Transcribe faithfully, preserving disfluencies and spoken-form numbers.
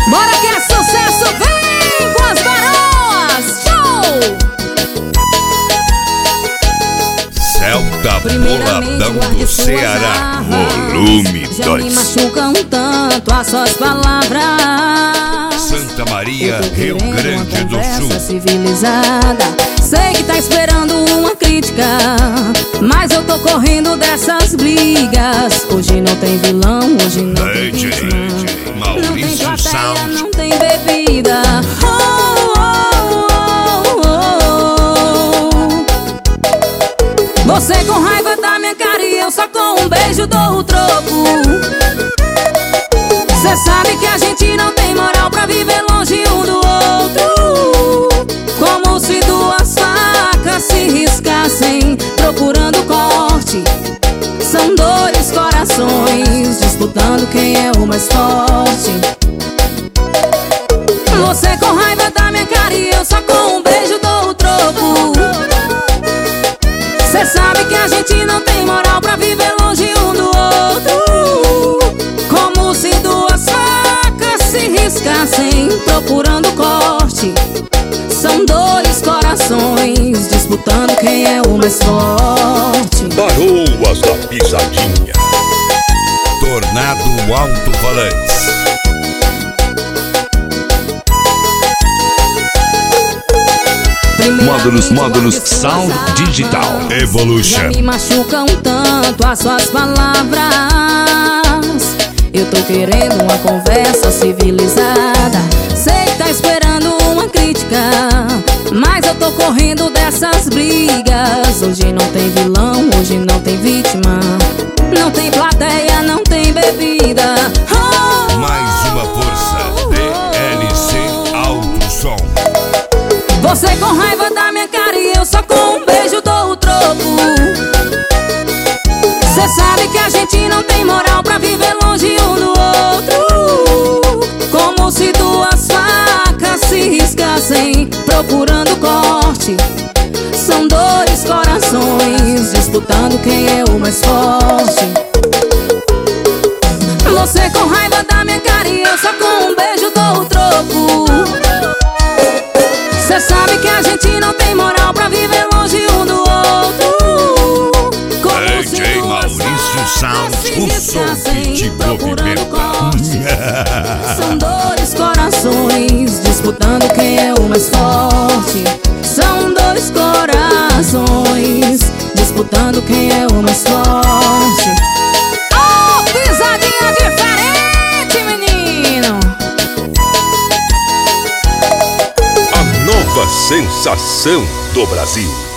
Bora que é sucesso, vem com as garoas. Show! Celta Boladão do Ceará, volume já me dois. machucam tanto as suas palavras. Santa Maria, Rio Grande do Sul. Civilizada. Sei que tá esperando uma crítica, mas eu tô correndo dessas brigas. Hoje não tem vilão, hoje não tem vítima. Não tem plateia, não tem bebida. Oh, oh, oh, oh. Você com raiva da minha cara e eu só com um beijo dou o troco. Cê sabe que a gente não tem moral pra viver longe um do outro. Como se duas facas se riscassem procurando corte. São dois corações disputando quem é o mais forte. Você com raiva da minha cara e eu só com um beijo dou o troco. Cê sabe que a gente não tem moral pra viver longe um do outro. Como se duas facas se riscassem procurando corte. São dois corações disputando quem é o mais forte. Garoas da Pisadinha. Tornado Alto-Falantes. Módulos, módulos, sound digital. Evolution. Já me machucam tanto as suas palavras. Eu tô querendo uma conversa civilizada. Sei que tá esperando uma crítica, mas eu tô correndo dessas brigas. Hoje não tem vilão, hoje não tem vítima. Não tem plateia, não tem bebida. Oh, Mais uma força, D L C Alto Som. você com raiva da minha cara e eu só com um beijo dou o troco. Cê sabe que a gente não tem moral pra viver longe um do outro. Como se duas facas se riscassem procurando corte. São dois corações disputando quem é o mais forte. Você com raiva da minha cara e eu só com um beijo dou o troco. Cê sabe que a gente não tem moral pra viver longe um do outro. Como D J Maurício Sound, o som que te procurando movimenta. corte. São dois corações disputando quem é o mais forte. São dois corações disputando quem é o mais forte. Oh, pisadinha diferente, menino. A nova sensação do Brasil.